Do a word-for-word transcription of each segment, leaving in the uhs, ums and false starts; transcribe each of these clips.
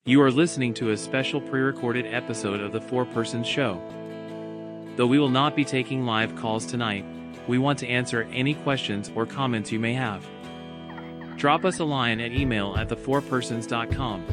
You are listening to a special pre-recorded episode of the Four Persons Show. Though we will not be taking live calls tonight, we want to answer any questions or comments you may have. Drop us a line at email at the four persons dot com.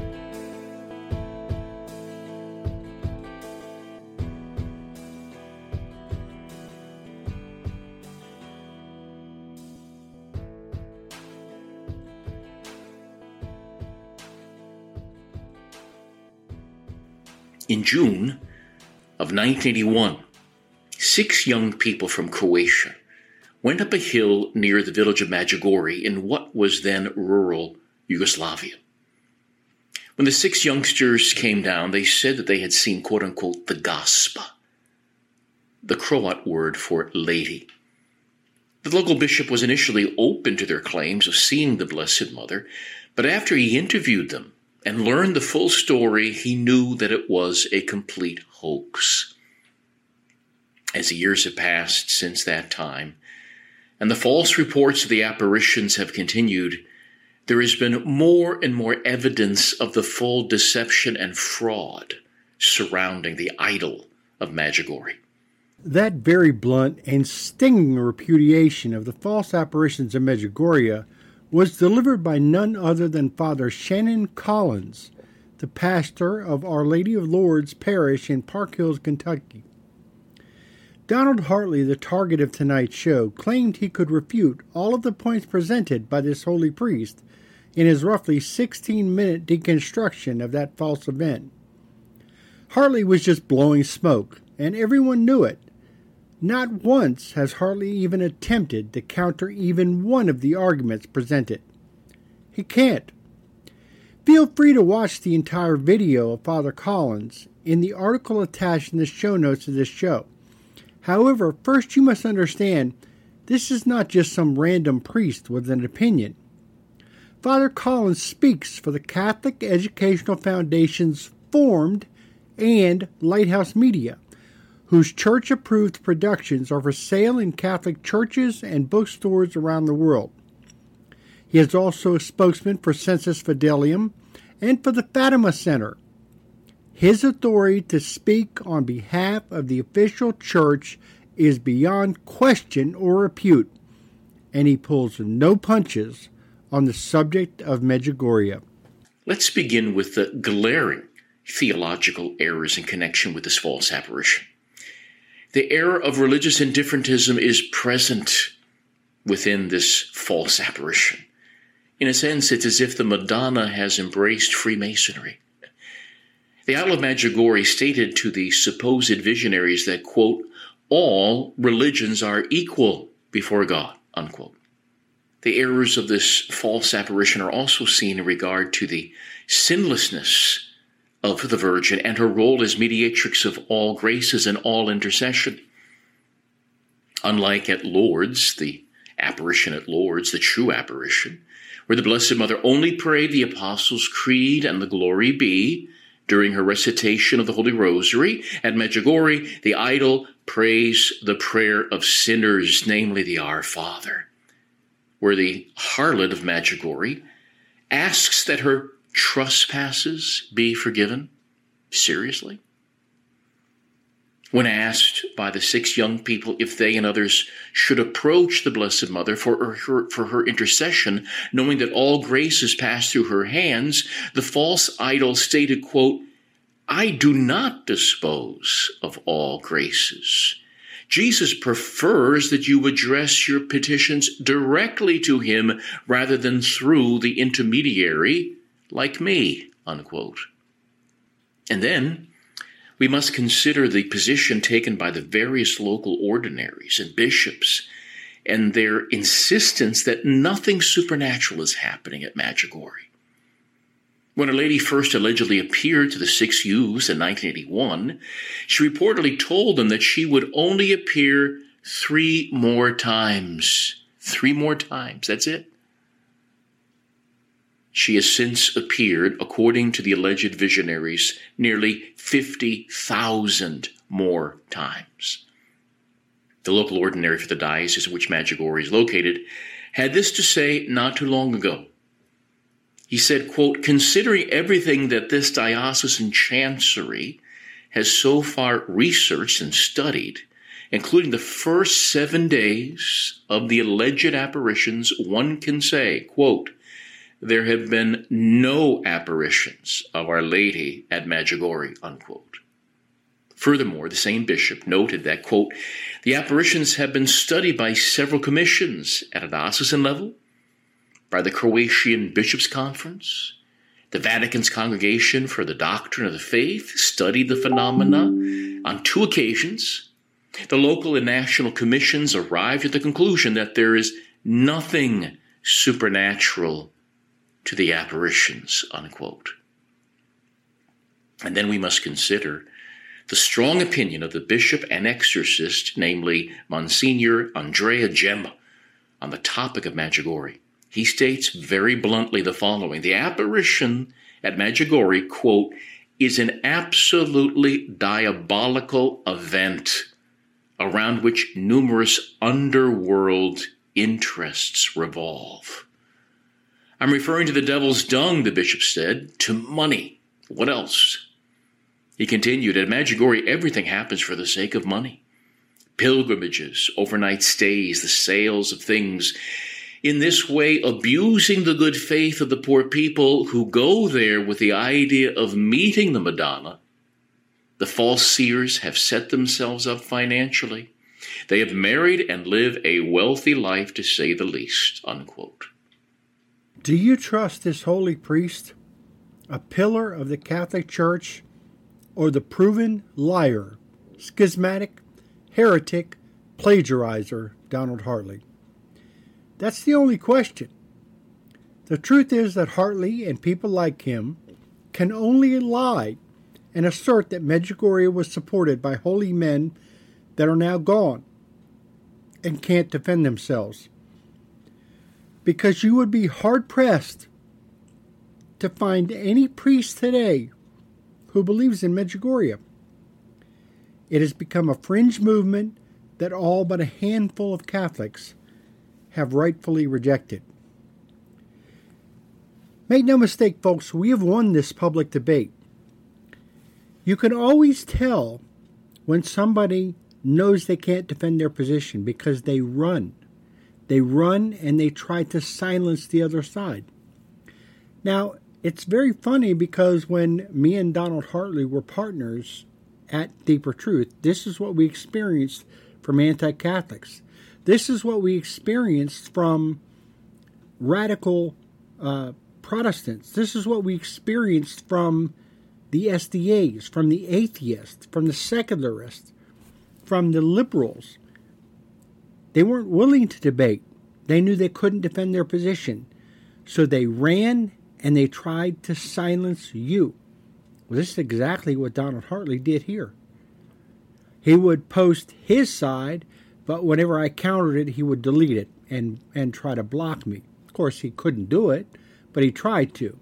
In June of nineteen eighty-one, six young people from Croatia went up a hill near the village of Medjugorje in what was then rural Yugoslavia. When the six youngsters came down, they said that they had seen, quote-unquote, the Gospa, the Croat word for lady. The local bishop was initially open to their claims of seeing the Blessed Mother, but after he interviewed them and learned the full story, he knew that it was a complete hoax. As the years have passed since that time, and the false reports of the apparitions have continued, there has been more and more evidence of the full deception and fraud surrounding the idol of Medjugorje. That very blunt and stinging repudiation of the false apparitions of Medjugorje was delivered by none other than Father Shannon Collins, the pastor of Our Lady of Lourdes Parish in Park Hills, Kentucky. Donald Hartley, the target of tonight's show, claimed he could refute all of the points presented by this holy priest in his roughly sixteen-minute deconstruction of that false event. Hartley was just blowing smoke, and everyone knew it. Not once has Hartley even attempted to counter even one of the arguments presented. He can't. Feel free to watch the entire video of Father Collins in the article attached in the show notes of this show. However, first you must understand, this is not just some random priest with an opinion. Father Collins speaks for the Catholic Educational Foundation's Formed and Lighthouse Media, whose church-approved productions are for sale in Catholic churches and bookstores around the world. He is also a spokesman for Sensus Fidelium and for the Fatima Center. His authority to speak on behalf of the official church is beyond question or repute, and he pulls no punches on the subject of Medjugorje. Let's begin with the glaring theological errors in connection with this false apparition. The error of religious indifferentism is present within this false apparition. In a sense, it's as if the Madonna has embraced Freemasonry. The idol of Medjugorje stated to the supposed visionaries that, quote, all religions are equal before God, unquote. The errors of this false apparition are also seen in regard to the sinlessness of the Virgin and her role as mediatrix of all graces and all intercession. Unlike at Lourdes, the apparition at Lourdes, the true apparition, where the Blessed Mother only prayed the Apostles' Creed and the Glory Be during her recitation of the Holy Rosary, at Medjugorje, the idol prays the prayer of sinners, namely the Our Father, where the harlot of Medjugorje asks that her trespasses be forgiven? Seriously? When asked by the six young people if they and others should approach the Blessed Mother for her, for her intercession, knowing that all graces pass through her hands, the false idol stated, quote, I do not dispose of all graces. Jesus prefers that you address your petitions directly to him rather than through the intermediary like me, unquote. And then we must consider the position taken by the various local ordinaries and bishops and their insistence that nothing supernatural is happening at Medjugorje. When a lady first allegedly appeared to the six youths in nineteen eighty-one, she reportedly told them that she would only appear three more times. Three more times, that's it. She has since appeared, according to the alleged visionaries, nearly fifty thousand more times. The local ordinary for the diocese in which Medjugorje is located had this to say not too long ago. He said, quote, "Considering everything that this diocesan chancery has so far researched and studied, including the first seven days of the alleged apparitions, one can say, quote, there have been no apparitions of Our Lady at Medjugorje," unquote. Furthermore, the same bishop noted that, quote, "the apparitions have been studied by several commissions at a diocesan level, by the Croatian Bishops' Conference. The Vatican's Congregation for the Doctrine of the Faith studied the phenomena on two occasions. The local and national commissions arrived at the conclusion that there is nothing supernatural to the apparitions," unquote. And then we must consider the strong opinion of the bishop and exorcist, namely Monsignor Andrea Gemma, on the topic of Medjugorje. He states very bluntly the following: "The apparition at Medjugorje, quote, is an absolutely diabolical event around which numerous underworld interests revolve." I'm referring to the devil's dung, the bishop said, to money. What else? He continued, "At Medjugorje, everything happens for the sake of money. Pilgrimages, overnight stays, the sales of things. In this way, abusing the good faith of the poor people who go there with the idea of meeting the Madonna, the false seers have set themselves up financially. They have married and live a wealthy life, to say the least," unquote. Do you trust this holy priest, a pillar of the Catholic Church, or the proven liar, schismatic, heretic, plagiarizer, Donald Hartley? That's the only question. The truth is that Hartley and people like him can only lie and assert that Medjugorje was supported by holy men that are now gone and can't defend themselves. Because you would be hard-pressed to find any priest today who believes in Medjugorje. It has become a fringe movement that all but a handful of Catholics have rightfully rejected. Make no mistake, folks, we have won this public debate. You can always tell when somebody knows they can't defend their position because they run. They run and they try to silence the other side. Now, it's very funny because when me and Donald Hartley were partners at Deeper Truth, this is what we experienced from anti-Catholics. This is what we experienced from radical uh, Protestants. This is what we experienced from the S D As, from the atheists, from the secularists, from the liberals. They weren't willing to debate. They knew they couldn't defend their position. So they ran and they tried to silence you. Well, this is exactly what Donald Hartley did here. He would post his side, but whenever I countered it, he would delete it and, and try to block me. Of course, he couldn't do it, but he tried to.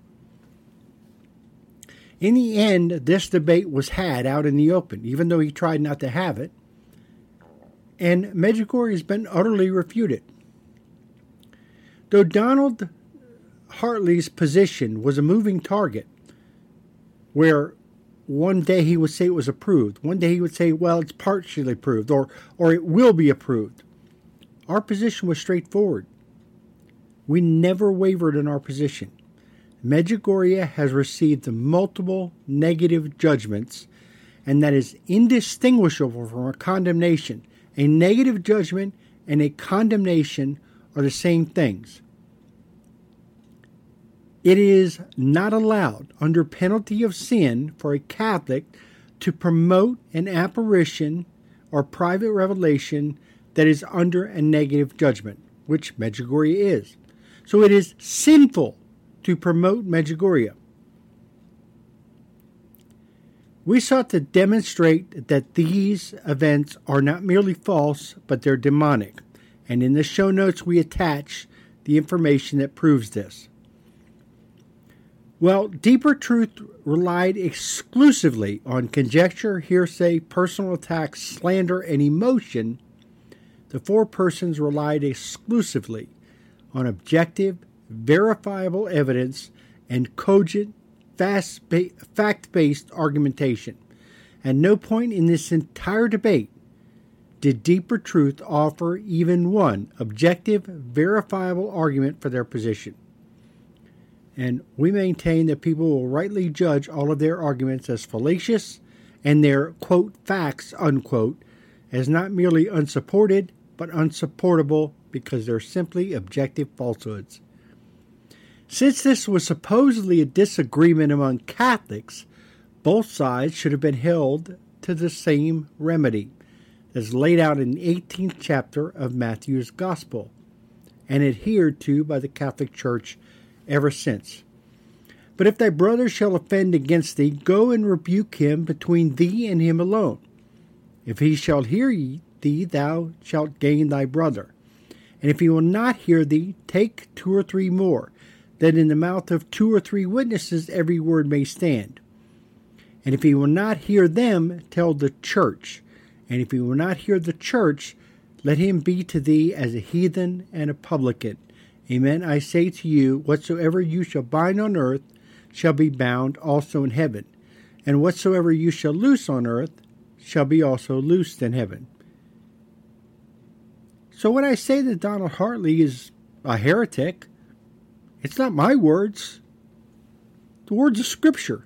In the end, this debate was had out in the open, even though he tried not to have it. And Medjugorje has been utterly refuted. Though Donald Hartley's position was a moving target, where one day he would say it was approved, one day he would say, well, it's partially approved, or, or it will be approved. Our position was straightforward. We never wavered in our position. Medjugorje has received multiple negative judgments, and that is indistinguishable from a condemnation. A negative judgment and a condemnation are the same things. It is not allowed, under penalty of sin, for a Catholic to promote an apparition or private revelation that is under a negative judgment, which Medjugorje is. So it is sinful to promote Medjugorje. We sought to demonstrate that these events are not merely false, but they're demonic. And in the show notes, we attach the information that proves this. Well, Deeper Truth relied exclusively on conjecture, hearsay, personal attacks, slander, and emotion. The four persons relied exclusively on objective, verifiable evidence and cogent, fact-based argumentation. At no point in this entire debate did Deeper Truth offer even one objective, verifiable argument for their position. And we maintain that people will rightly judge all of their arguments as fallacious and their, quote, facts, unquote, as not merely unsupported, but unsupportable because they're simply objective falsehoods. Since this was supposedly a disagreement among Catholics, both sides should have been held to the same remedy as laid out in the eighteenth chapter of Matthew's Gospel and adhered to by the Catholic Church ever since. But if thy brother shall offend against thee, go and rebuke him between thee and him alone. If he shall hear thee, thou shalt gain thy brother. And if he will not hear thee, take two or three more, that in the mouth of two or three witnesses every word may stand. And if he will not hear them, tell the church. And if he will not hear the church, let him be to thee as a heathen and a publican. Amen. I say to you, whatsoever you shall bind on earth shall be bound also in heaven. And whatsoever you shall loose on earth shall be also loosed in heaven. So when I say that Donald Hartley is a heretic, it's not my words. The words of Scripture.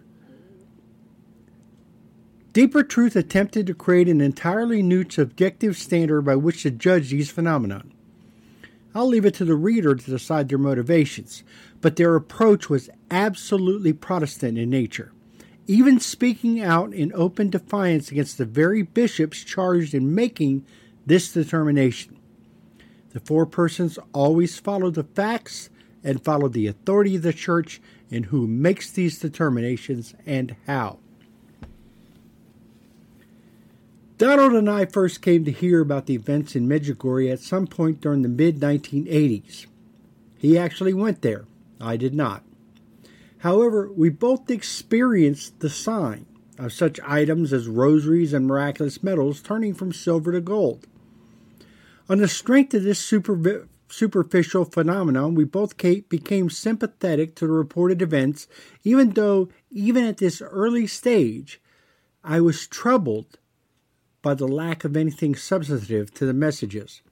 Deeper Truth attempted to create an entirely new subjective standard by which to judge these phenomena. I'll leave it to the reader to decide their motivations, but their approach was absolutely Protestant in nature, even speaking out in open defiance against the very bishops charged in making this determination. The four persons always follow the facts and follow the authority of the church in who makes these determinations and how. Donald and I first came to hear about the events in Medjugorje at some point during the mid nineteen eighties. He actually went there. I did not. However, we both experienced the sign of such items as rosaries and miraculous medals turning from silver to gold. On the strength of this super, superficial phenomenon, we both became sympathetic to the reported events, even though, even at this early stage, I was troubled by the lack of anything substantive to the messages.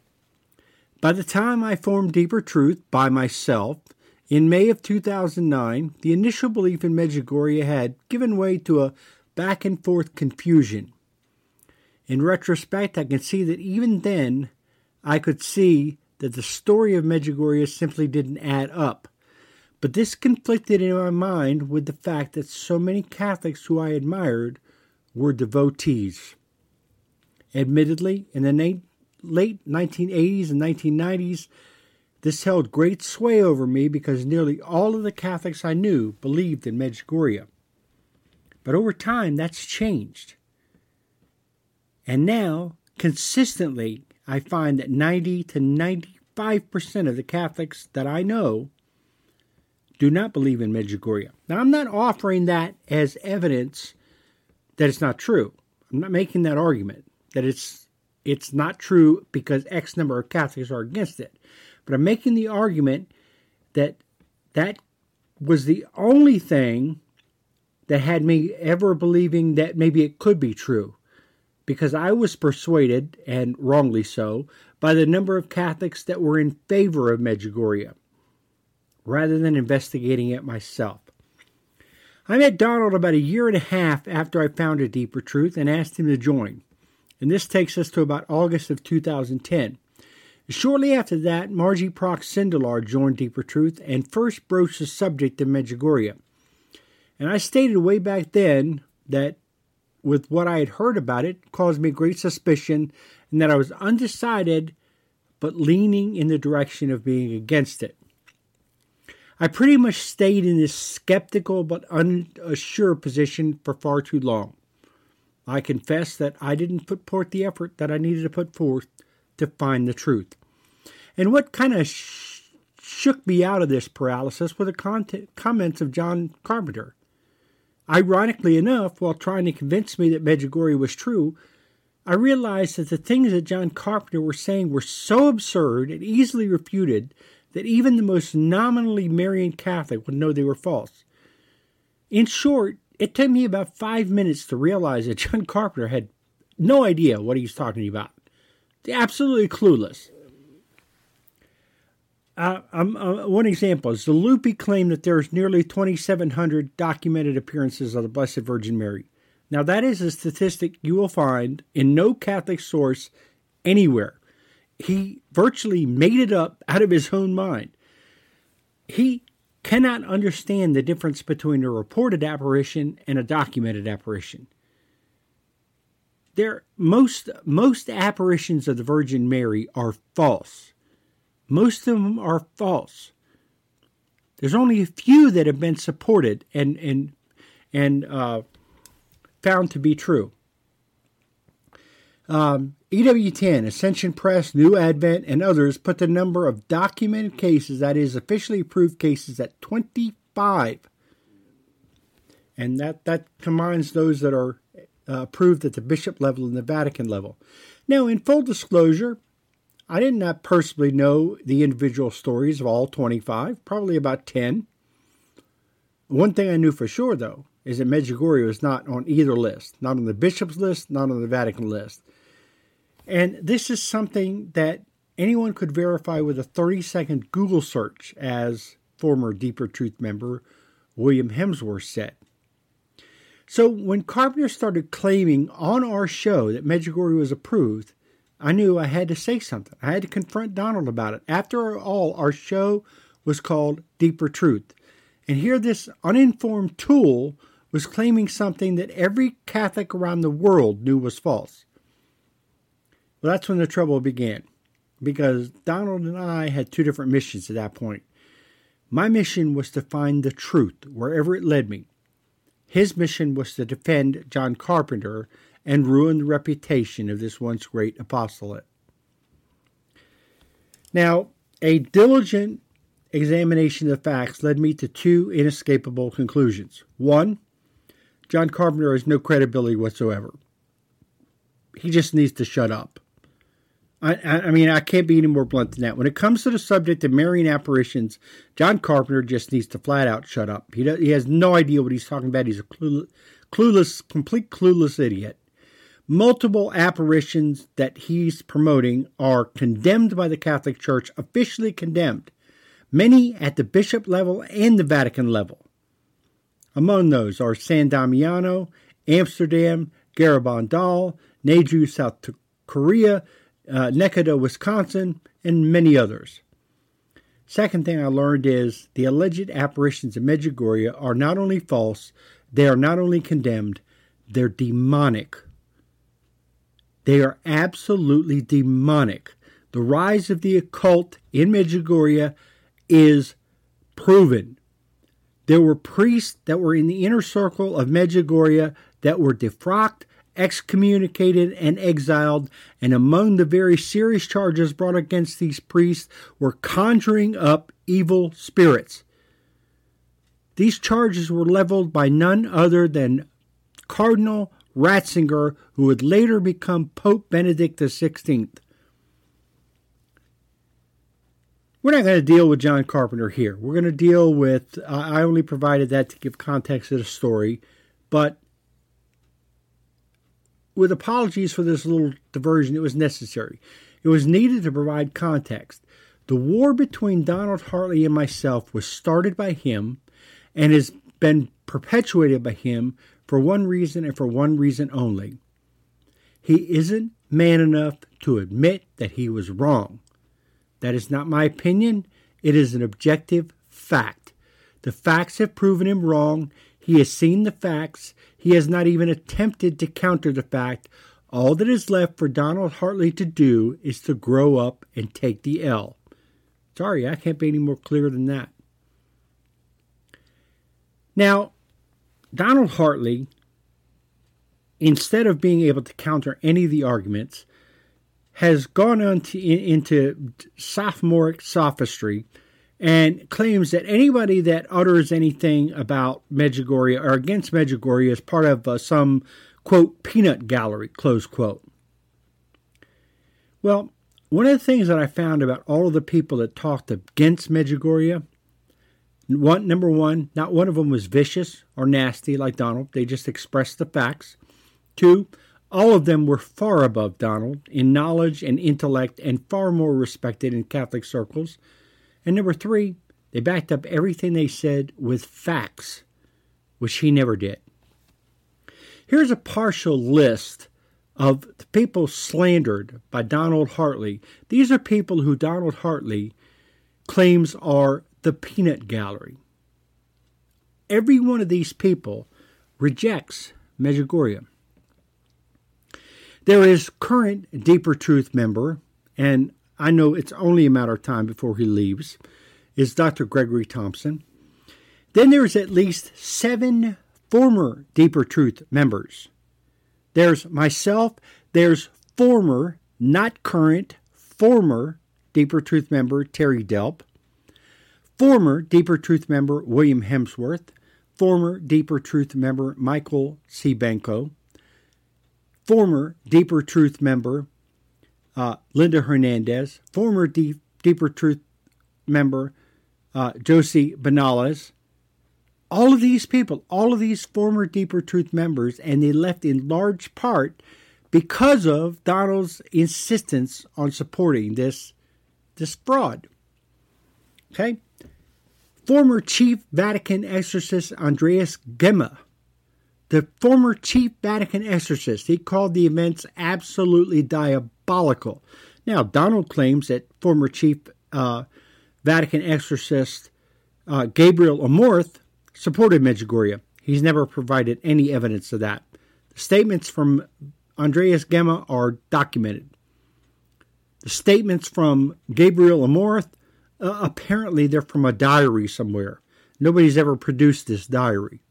By the time I formed Deeper Truth by myself, in May of two thousand nine, the initial belief in Medjugorje had given way to a back-and-forth confusion. In retrospect, I can see that even then, I could see that the story of Medjugorje simply didn't add up. But this conflicted in my mind with the fact that so many Catholics who I admired were devotees. Admittedly, in the late nineteen eighties and nineteen nineties, this held great sway over me because nearly all of the Catholics I knew believed in Medjugorje. But over time, that's changed. And now, consistently, I find that ninety to ninety-five percent of the Catholics that I know do not believe in Medjugorje. Now, I'm not offering that as evidence that it's not true. I'm not making that argument that it's it's not true because X number of Catholics are against it. But I'm making the argument that that was the only thing that had me ever believing that maybe it could be true. Because I was persuaded, and wrongly so, by the number of Catholics that were in favor of Medjugorje, rather than investigating it myself. I met Donald about a year and a half after I founded Deeper Truth and asked him to join. And this takes us to about August of two thousand ten. Shortly after that, Margie Prox Sindelar joined Deeper Truth and first broached the subject of Medjugorje. And I stated way back then that with what I had heard about it caused me great suspicion and that I was undecided but leaning in the direction of being against it. I pretty much stayed in this skeptical but unsure position for far too long. I confess that I didn't put forth the effort that I needed to put forth to find the truth. And what kind of sh- shook me out of this paralysis were the content, comments of John Carpenter. Ironically enough, while trying to convince me that Medjugorje was true, I realized that the things that John Carpenter was saying were so absurd and easily refuted that even the most nominally Marian Catholic would know they were false. In short, it took me about five minutes to realize that John Carpenter had no idea what he was talking about. Absolutely clueless. Uh, um, uh, one example is the Lupi claim that there's nearly twenty-seven hundred documented appearances of the Blessed Virgin Mary. Now, that is a statistic you will find in no Catholic source anywhere. He virtually made it up out of his own mind. He cannot understand the difference between a reported apparition and a documented apparition. There, most, most apparitions of the Virgin Mary are false. Most of them are false. There's only a few that have been supported and and and uh, found to be true. Um, E W ten, Ascension Press, New Advent, and others put the number of documented cases, that is, officially approved cases, at twenty-five. And that, that combines those that are uh, approved at the bishop level and the Vatican level. Now, in full disclosure, I did not personally know the individual stories of all twenty-five, probably about ten. One thing I knew for sure, though, is that Medjugorje was not on either list, not on the bishop's list, not on the Vatican list. And this is something that anyone could verify with a thirty-second Google search, as former Deeper Truth member William Hemsworth said. So when Carpenter started claiming on our show that Medjugorje was approved, I knew I had to say something. I had to confront Donald about it. After all, our show was called Deeper Truth. And here this uninformed tool was claiming something that every Catholic around the world knew was false. Well, that's when the trouble began, because Donald and I had two different missions at that point. My mission was to find the truth wherever it led me. His mission was to defend John Carpenter and ruin the reputation of this once great apostolate. Now, a diligent examination of the facts led me to two inescapable conclusions. One, John Carpenter has no credibility whatsoever. He just needs to shut up. I, I mean, I can't be any more blunt than that. When it comes to the subject of Marian apparitions, John Carpenter just needs to flat out shut up. He does, he has no idea what he's talking about. He's a clueless, clueless, complete clueless idiot. Multiple apparitions that he's promoting are condemned by the Catholic Church, officially condemned. Many at the bishop level and the Vatican level. Among those are San Damiano, Amsterdam, Garabandal, Jeju, South Korea, uh, Nekada, Wisconsin, and many others. Second thing I learned is the alleged apparitions of Medjugorje are not only false, they are not only condemned, they're demonic. They are absolutely demonic. The rise of the occult in Medjugorje is proven. There were priests that were in the inner circle of Medjugorje that were defrocked, excommunicated, and exiled, and among the very serious charges brought against these priests were conjuring up evil spirits. These charges were leveled by none other than Cardinal Ratzinger, who would later become Pope Benedict the sixteenth. We're not going to deal with John Carpenter here. We're going to deal with, uh, I only provided that to give context to the story, but with apologies for this little diversion, it was necessary. It was needed to provide context. The war between Donald Hartley and myself was started by him and has been perpetuated by him for one reason and for one reason only. He isn't man enough to admit that he was wrong. That is not my opinion. It is an objective fact. The facts have proven him wrong. He has seen the facts. He has not even attempted to counter the fact. All that is left for Donald Hartley to do is to grow up and take the L. Sorry, I can't be any more clear than that. Now, Donald Hartley, instead of being able to counter any of the arguments, has gone on to, into sophomoric sophistry and claims that anybody that utters anything about Medjugorje or against Medjugorje is part of uh, some, quote, peanut gallery, close quote. Well, one of the things that I found about all of the people that talked against Medjugorje, one, number one, not one of them was vicious or nasty like Donald. They just expressed the facts. Two, all of them were far above Donald in knowledge and intellect and far more respected in Catholic circles. And number three, they backed up everything they said with facts, which he never did. Here's a partial list of the people slandered by Donald Hartley. These are people who Donald Hartley claims are the peanut gallery. Every one of these people rejects Medjugorje. There is current Deeper Truth member, and I know it's only a matter of time before he leaves, is Doctor Gregory Thompson. Then there's at least seven former Deeper Truth members. There's myself, there's former, not current, former Deeper Truth member Terry Delp, former Deeper Truth member William Hemsworth, former Deeper Truth member Michael C. Banco, former Deeper Truth member uh, Linda Hernandez, former Deep, Deeper Truth member uh, Josie Benales. All of these people, all of these former Deeper Truth members, and they left in large part because of Donald's insistence on supporting this, this fraud. Okay? Former Chief Vatican Exorcist Andreas Gemma, the former Chief Vatican Exorcist, he called the events absolutely diabolical. Now, Donald claims that former Chief uh, Vatican Exorcist uh, Gabriel Amorth supported Medjugorje. He's never provided any evidence of that. The statements from Andreas Gemma are documented. The statements from Gabriel Amorth, uh, apparently they're from a diary somewhere. Nobody's ever produced this diary.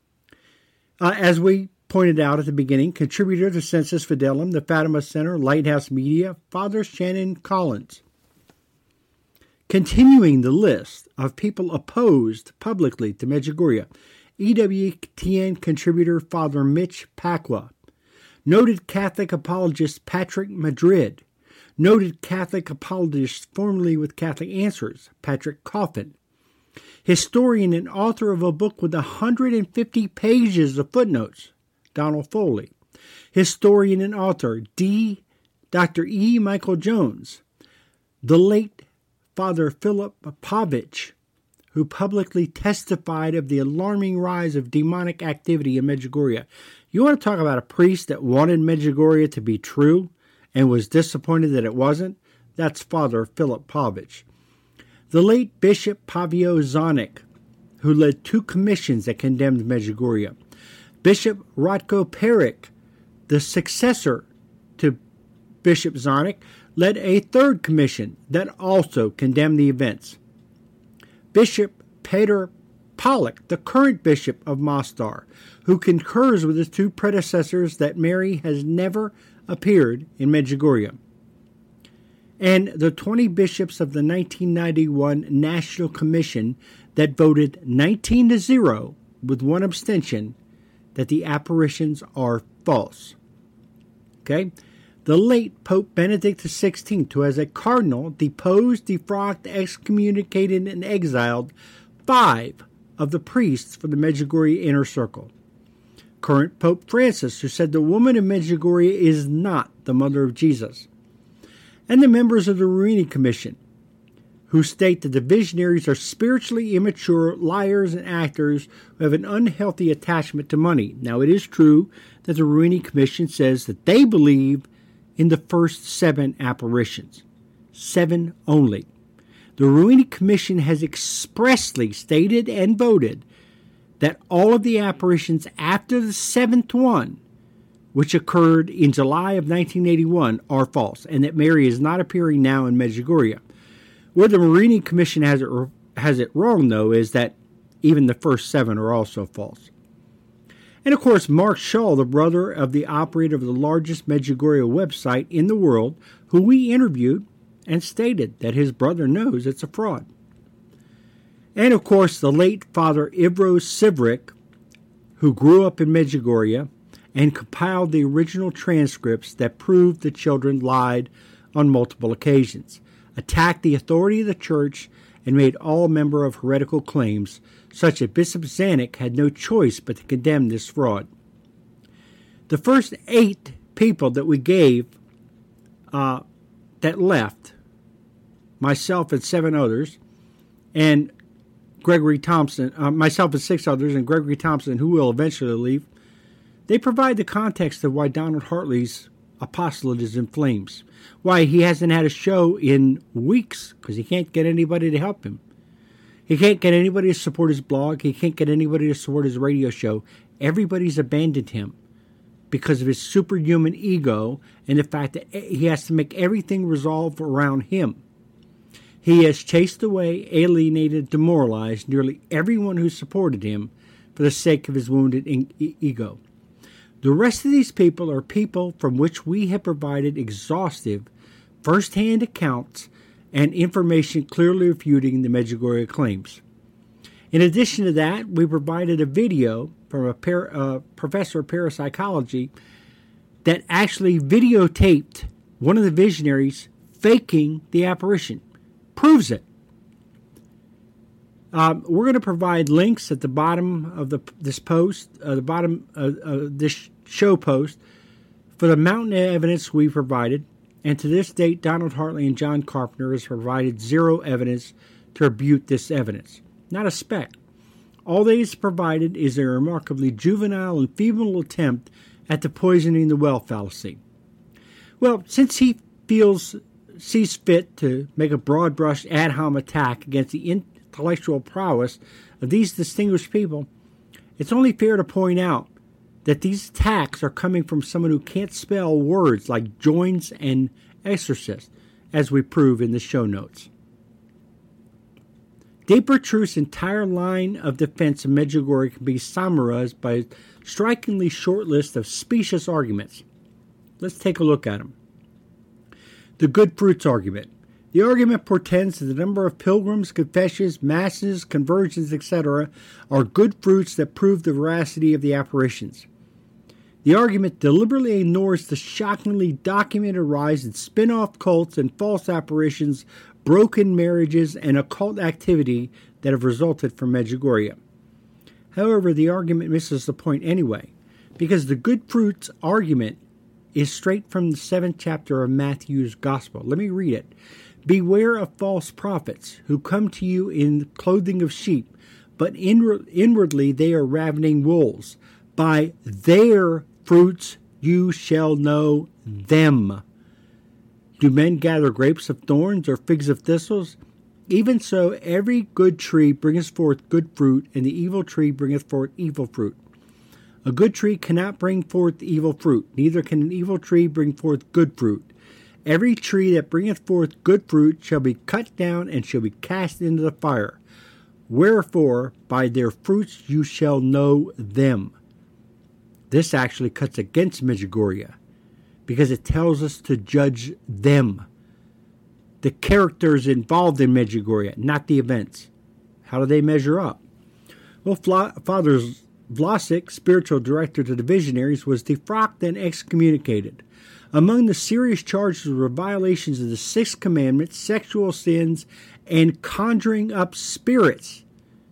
Uh, as we pointed out at the beginning, contributor to Sensus Fidelum, the Fatima Center, Lighthouse Media, Father Shannon Collins. Continuing the list of people opposed publicly to Medjugorje, E W T N contributor Father Mitch Pacwa, noted Catholic apologist Patrick Madrid, noted Catholic apologist formerly with Catholic Answers, Patrick Coffin, historian and author of a book with one hundred fifty pages of footnotes, Donald Foley, historian and author D. Doctor E. Michael Jones, the late Father Philip Povich, who publicly testified of the alarming rise of demonic activity in Medjugorje. You want to talk about a priest that wanted Medjugorje to be true and was disappointed that it wasn't? That's Father Philip Povich. The late Bishop Pavio Zonik, who led two commissions that condemned Medjugorje. Bishop Ratko Peric, the successor to Bishop Zonik, led a third commission that also condemned the events. Bishop Peter Pollack, the current bishop of Mostar, who concurs with his two predecessors that Mary has never appeared in Medjugorje. And the twenty bishops of the nineteen ninety-one National Commission that voted nineteen to zero with one abstention that the apparitions are false. Okay? The late Pope Benedict the sixteenth, who as a cardinal deposed, defrocked, excommunicated, and exiled five of the priests from the Medjugorje inner circle. Current Pope Francis, who said the woman in Medjugorje is not the mother of Jesus. And the members of the Ruini Commission, who state that the visionaries are spiritually immature liars and actors who have an unhealthy attachment to money. Now, it is true that the Ruini Commission says that they believe in the first seven apparitions. Seven only. The Ruini Commission has expressly stated and voted that all of the apparitions after the seventh one, which occurred in July of nineteen eighty-one, are false, and that Mary is not appearing now in Medjugorje. Where the Ruini Commission has it, has it wrong, though, is that even the first seven are also false. And, of course, Mark Shaw, the brother of the operator of the largest Medjugorje website in the world, who we interviewed and stated that his brother knows it's a fraud. And, of course, the late Father Ivro Sivrik, who grew up in Medjugorje and compiled the original transcripts that proved the children lied on multiple occasions, attacked the authority of the church, and made all member of heretical claims, such that Bishop Zanuck had no choice but to condemn this fraud. The first eight people that we gave uh, that left, myself and seven others, and Gregory Thompson, uh, myself and six others, and Gregory Thompson, who will eventually leave, they provide the context of why Donald Hartley's apostolate is in flames, why he hasn't had a show in weeks because he can't get anybody to help him. He can't get anybody to support his blog. He can't get anybody to support his radio show. Everybody's abandoned him because of his superhuman ego and the fact that he has to make everything revolve around him. He has chased away, alienated, demoralized nearly everyone who supported him for the sake of his wounded e- ego. The rest of these people are people from which we have provided exhaustive, first-hand accounts and information clearly refuting the Medjugorje claims. In addition to that, we provided a video from a par- uh, professor of parapsychology that actually videotaped one of the visionaries faking the apparition. Proves it. Um, we're going to provide links at the bottom of the this post, uh, the bottom of uh, this show post, for the mountain of evidence we provided. And to this date, Donald Hartley and John Carpenter has provided zero evidence to refute this evidence. Not a speck. All they have provided is a remarkably juvenile and feeble attempt at the poisoning the well fallacy. Well, since he feels sees fit to make a broad-brush ad hom attack against the intellectual prowess of these distinguished people, it's only fair to point out that these attacks are coming from someone who can't spell words like joins and exorcist, as we prove in the show notes. DePetru's entire line of defense of Medjugorje can be summarized by a strikingly short list of specious arguments. Let's take a look at them. The good fruits argument. The argument portends that the number of pilgrims, confessions, masses, conversions, et cetera are good fruits that prove the veracity of the apparitions. The argument deliberately ignores the shockingly documented rise in spin-off cults and false apparitions, broken marriages, and occult activity that have resulted from Medjugorje. However, the argument misses the point anyway, because the good fruits argument is straight from the seventh chapter of Matthew's Gospel. Let me read it. Beware of false prophets who come to you in clothing of sheep, but inward, inwardly they are ravening wolves. By their fruits you shall know them. Do men gather grapes of thorns or figs of thistles? Even so, every good tree bringeth forth good fruit, and the evil tree bringeth forth evil fruit. A good tree cannot bring forth evil fruit, neither can an evil tree bring forth good fruit. Every tree that bringeth forth good fruit shall be cut down and shall be cast into the fire. Wherefore, by their fruits you shall know them. This actually cuts against Medjugorje, because it tells us to judge them. The characters involved in Medjugorje, not the events. How do they measure up? Well, Father Vlasic, spiritual director to the Visionaries, was defrocked and excommunicated. Among the serious charges were violations of the Sixth Commandment, sexual sins, and conjuring up spirits.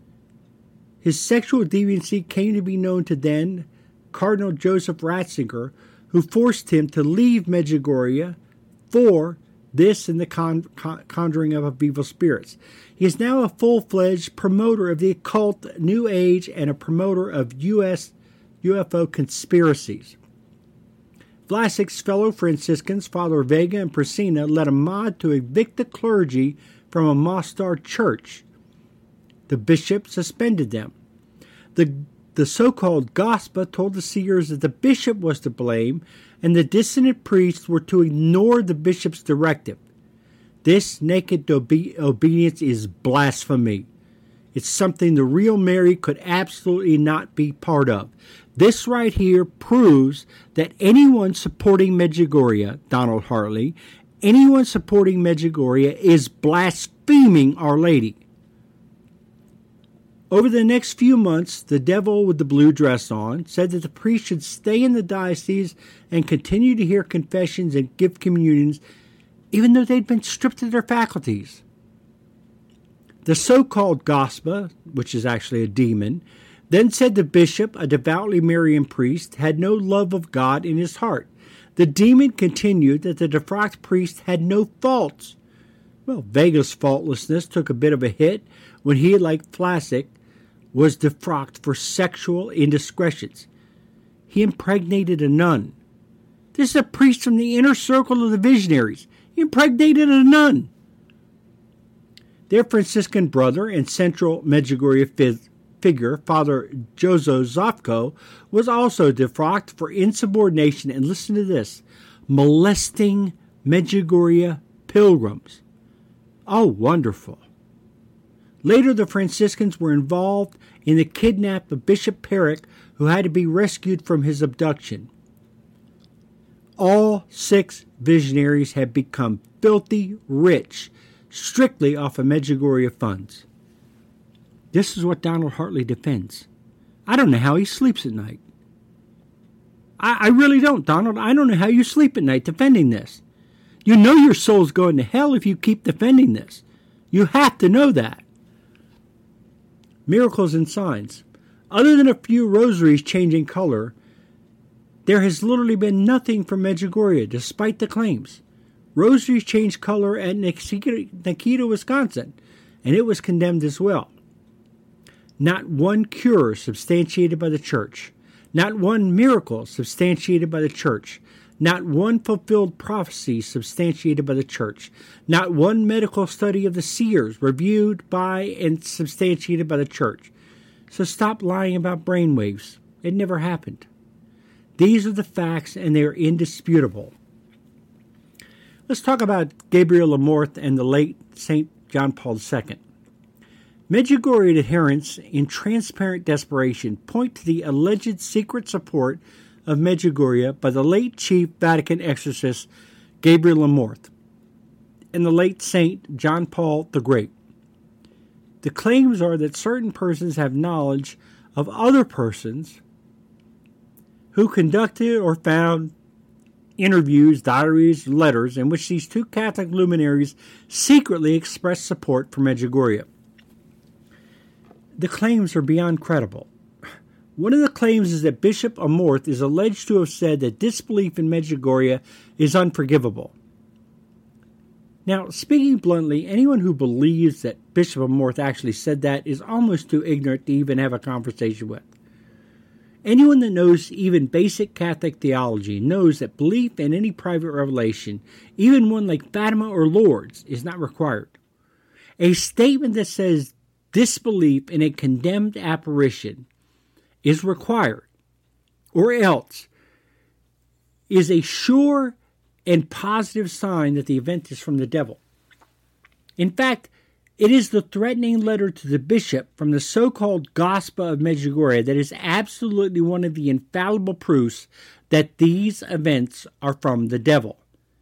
His sexual deviancy came to be known to then Cardinal Joseph Ratzinger, who forced him to leave Medjugorje for this and the con- con- conjuring up of evil spirits. He is now a full-fledged promoter of the occult, New Age, and a promoter of U S U F O conspiracies. Vlasic's fellow Franciscans, Father Vega and Priscina, led a mob to evict the clergy from a Mostar church. The bishop suspended them. The, the so-called Gospa told the seers that the bishop was to blame, and the dissident priests were to ignore the bishop's directive. This naked obe- obedience is blasphemy. It's something the real Mary could absolutely not be part of. This right here proves that anyone supporting Medjugorje, Donald Hartley, anyone supporting Medjugorje is blaspheming Our Lady. Over the next few months, the devil with the blue dress on said that the priest should stay in the diocese and continue to hear confessions and give communions even though they'd been stripped of their faculties. The so-called Gospa, which is actually a demon, then said the bishop, a devoutly Marian priest, had no love of God in his heart. The demon continued that the defrocked priest had no faults. Well, Vega's faultlessness took a bit of a hit when he, like Flaccid, was defrocked for sexual indiscretions. He impregnated a nun. This is a priest from the inner circle of the visionaries. He impregnated a nun. Their Franciscan brother and central Medjugorje fi- figure, Father Jozo Zovko, was also defrocked for insubordination, and listen to this, molesting Medjugorje pilgrims. Oh, wonderful. Later, the Franciscans were involved in the kidnap of Bishop Peric, who had to be rescued from his abduction. All six visionaries had become filthy rich, strictly off of Medjugorje funds. This is what Donald Hartley defends. I don't know how he sleeps at night. I, I really don't, Donald. I don't know how you sleep at night defending this. You know your soul's going to hell if you keep defending this. You have to know that. Miracles and signs. Other than a few rosaries changing color, there has literally been nothing from Medjugorje, despite the claims. Rosaries changed color at Nikita, Wisconsin, and it was condemned as well. Not one cure substantiated by the church. Not one miracle substantiated by the church. Not one fulfilled prophecy substantiated by the church. Not one medical study of the seers reviewed by and substantiated by the church. So stop lying about brainwaves. It never happened. These are the facts, and they are indisputable. Let's talk about Gabriel Amorth and the late Saint John Paul the Second. Medjugorje adherents in transparent desperation point to the alleged secret support of Medjugorje by the late Chief Vatican Exorcist Gabriel Amorth and the late Saint John Paul the Great. The claims are that certain persons have knowledge of other persons who conducted or found interviews, diaries, letters in which these two Catholic luminaries secretly expressed support for Medjugorje. The claims are beyond credible. One of the claims is that Bishop Amorth is alleged to have said that disbelief in Medjugorje is unforgivable. Now, speaking bluntly, anyone who believes that Bishop Amorth actually said that is almost too ignorant to even have a conversation with. Anyone that knows even basic Catholic theology knows that belief in any private revelation, even one like Fatima or Lourdes, is not required. A statement that says disbelief in a condemned apparition is required, or else is a sure and positive sign that the event is from the devil. In fact, it is the threatening letter to the bishop from the so-called Gospa of Medjugorje that is absolutely one of the infallible proofs that these events are from the devil.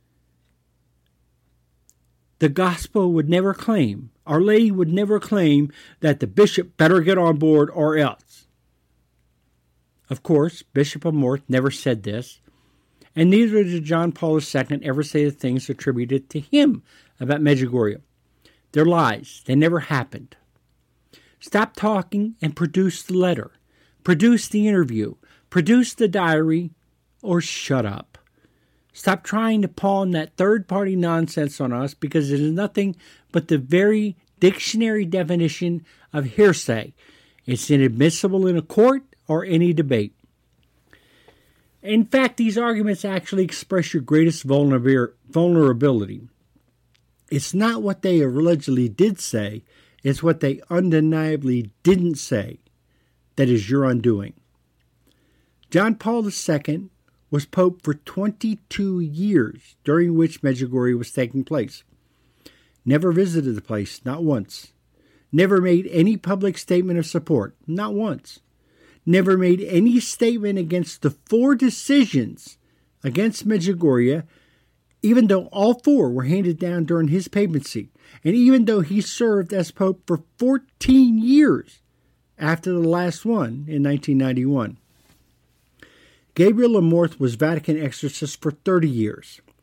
The Gospa would never claim, Our Lady would never claim that the bishop better get on board or else. Of course, Bishop Amorth never said this, and neither did John Paul the Second ever say the things attributed to him about Medjugorje. They're lies. They never happened. Stop talking and produce the letter. Produce the interview. Produce the diary, or shut up. Stop trying to pawn that third-party nonsense on us, because it is nothing but the very dictionary definition of hearsay. It's inadmissible in a court or any debate. In fact, these arguments actually express your greatest vulnerability. It's not what they allegedly did say, it's what they undeniably didn't say that is your undoing. John Paul the Second was Pope for twenty-two years, during which Medjugorje was taking place. Never visited the place, not once. Never made any public statement of support, not once. Never made any statement against the four decisions against Medjugorje, even though all four were handed down during his papacy, and even though he served as Pope for fourteen years after the last one in nineteen ninety-one. Gabriel Amorth was Vatican exorcist for thirty years.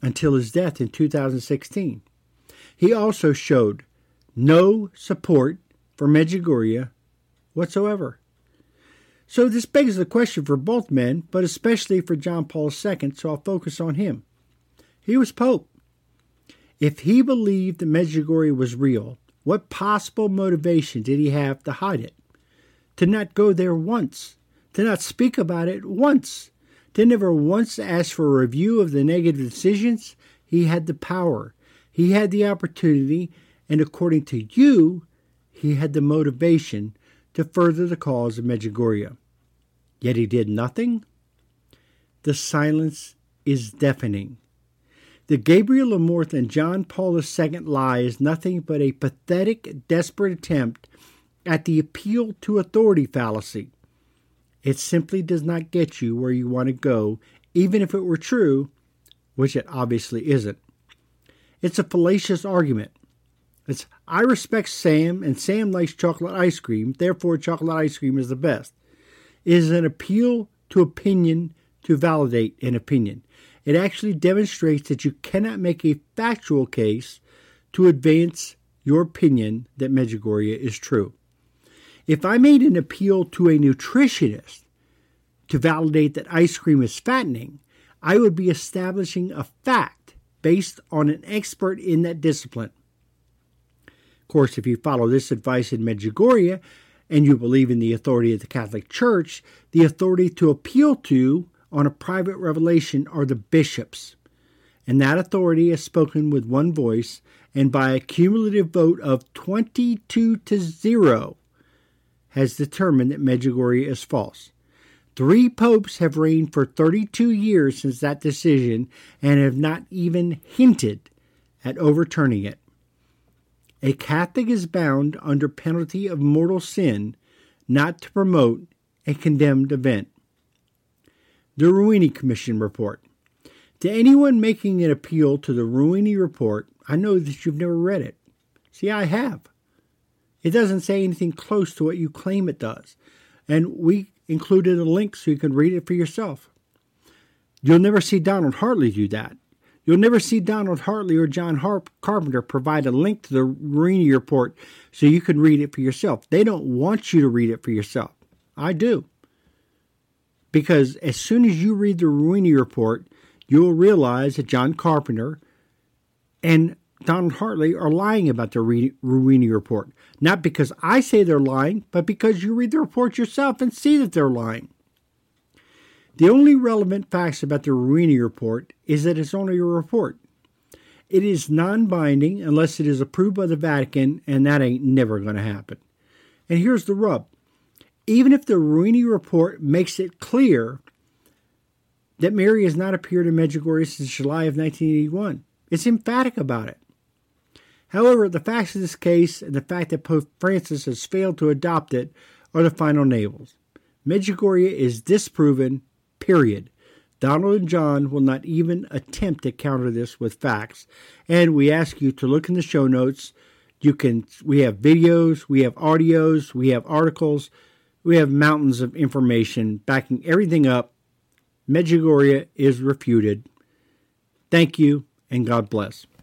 until his death in two thousand sixteen. He also showed no support for Medjugorje whatsoever. So this begs the question for both men, but especially for John Paul the Second, so I'll focus on him. He was Pope. If he believed that Medjugorje was real, what possible motivation did he have to hide it? To not go there once? To not speak about it once? To never once ask for a review of the negative decisions? He had the power. He had the opportunity, and according to you, he had the motivation to further the cause of Medjugorje. Yet he did nothing? The silence is deafening. The Gabriel Amorth and John Paul the Second lie is nothing but a pathetic, desperate attempt at the appeal to authority fallacy. It simply does not get you where you want to go, even if it were true, which it obviously isn't. It's a fallacious argument. It's, I respect Sam, and Sam likes chocolate ice cream, therefore chocolate ice cream is the best. It is an appeal to opinion to validate an opinion. It actually demonstrates that you cannot make a factual case to advance your opinion that Medjugorje is true. If I made an appeal to a nutritionist to validate that ice cream is fattening, I would be establishing a fact based on an expert in that discipline. Of course, if you follow this advice in Medjugorje and you believe in the authority of the Catholic Church, the authority to appeal to on a private revelation are the bishops. And that authority has spoken with one voice, and by a cumulative vote of twenty-two to zero, has determined that Medjugorje is false. Three popes have reigned for thirty-two years since that decision and have not even hinted at overturning it. A Catholic is bound under penalty of mortal sin not to promote a condemned event. The Ruini Commission Report. To anyone making an appeal to the Ruini Report, I know that you've never read it. See, I have. It doesn't say anything close to what you claim it does. And we included a link so you can read it for yourself. You'll never see Donald Hartley do that. You'll never see Donald Hartley or John Harp Carpenter provide a link to the Ruini Report so you can read it for yourself. They don't want you to read it for yourself. I do. Because as soon as you read the Ruini Report, you'll realize that John Carpenter and Donald Hartley are lying about the Ruini Report. Not because I say they're lying, but because you read the report yourself and see that they're lying. The only relevant facts about the Ruini Report is that it's only a report. It is non-binding unless it is approved by the Vatican, and that ain't never going to happen. And here's the rub. Even if the Ruini Report makes it clear that Mary has not appeared in Medjugorje since July of nineteen eighty-one, it's emphatic about it. However, the facts of this case and the fact that Pope Francis has failed to adopt it are the final nails. Medjugorje is disproven, period. Donald and John will not even attempt to counter this with facts, and we ask you to look in the show notes. You can. We have videos, we have audios, we have articles. We have mountains of information backing everything up. Medjugorje is refuted. Thank you, and God bless.